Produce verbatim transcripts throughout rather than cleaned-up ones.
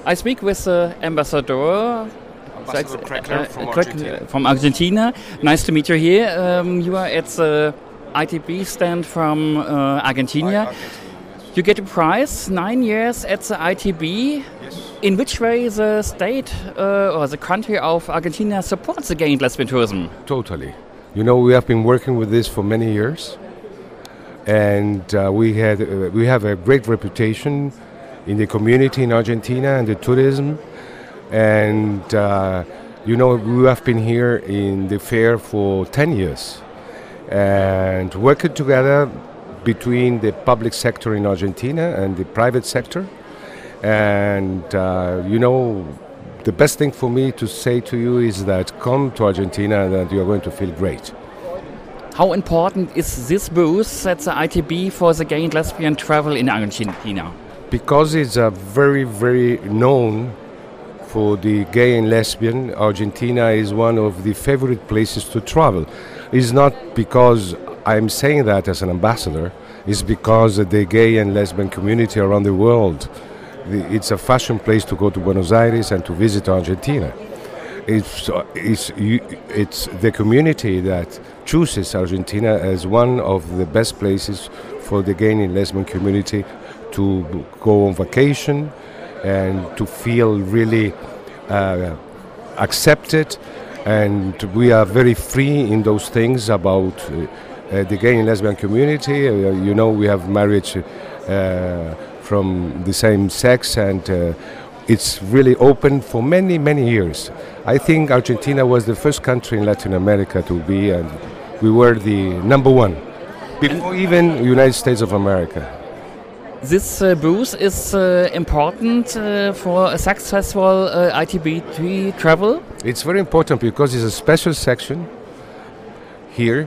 I speak with the ambassador, Ambassador Kreckler from uh, Argentina. from Argentina. Nice to meet you here. Um, you are at the I T B stand from uh, Argentina. Argentina, yes. You get a prize, nine years at the I T B. Yes. In which way the state uh, or the country of Argentina supports the gay and lesbian tourism? Totally. You know, we have been working with this for many years, and uh, we had uh, we have a great reputation in the community in Argentina and the tourism. And uh, you know, we have been here in the fair for ten years, and working together between the public sector in Argentina and the private sector. And uh, you know, the best thing for me to say to you is that come to Argentina and that you are going to feel great. How important is this booth at the I T B for the gay and lesbian travel in Argentina? Because it's a very, very known for the gay and lesbian, Argentina is one of the favorite places to travel. It's not because I'm saying that as an ambassador, it's because the gay and lesbian community around the world, it's a fashion place to go to Buenos Aires and to visit Argentina. It's, it's, it's the community that chooses Argentina as one of the best places for the gay and lesbian community to go on vacation and to feel really uh, accepted. And we are very free in those things about uh, uh, the gay and lesbian community. Uh, you know, we have marriage uh, from the same sex, and uh, it's really open for many, many years. I think Argentina was the first country in Latin America to be, and we were the number one, before even United States of America. This uh, booth is uh, important uh, for a successful uh, I T B travel? It's very important because it's a special section here,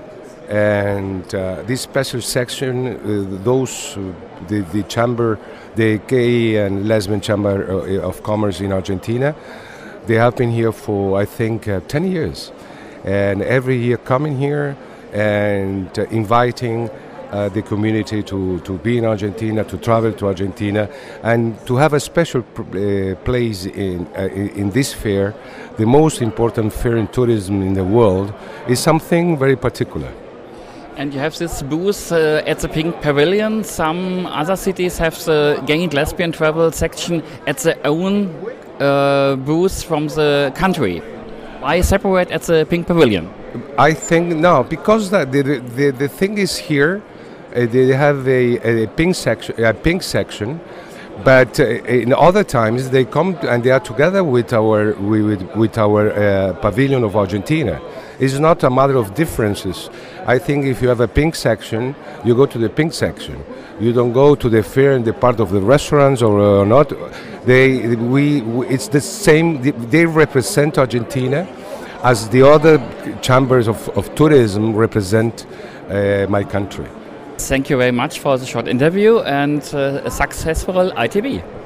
and uh, this special section, uh, those, uh, the, the chamber, the Gay and Lesbian Chamber of Commerce in Argentina, they have been here for, I think, uh, ten years. And every year coming here and uh, inviting Uh, the community to, to be in Argentina, to travel to Argentina, and to have a special pr- uh, place in, uh, in this fair, the most important fair in tourism in the world, is something very particular. And you have this booth uh, at the Pink Pavilion. Some other cities have the gay and lesbian travel section at their own uh, booth from the country. Why separate at the Pink Pavilion? I think, no, because the, the, the, the thing is here, Uh, they have a, a pink section, a pink section, but uh, in other times they come and they are together with our with, with our uh, pavilion of Argentina. It's not a matter of differences. I think if you have a pink section, you go to the pink section. You don't go to the fair in the part of the restaurants or uh, not. They we, we it's the same. They represent Argentina as the other chambers of, of tourism represent uh, my country. Thank you very much for the short interview and uh, a successful I T B.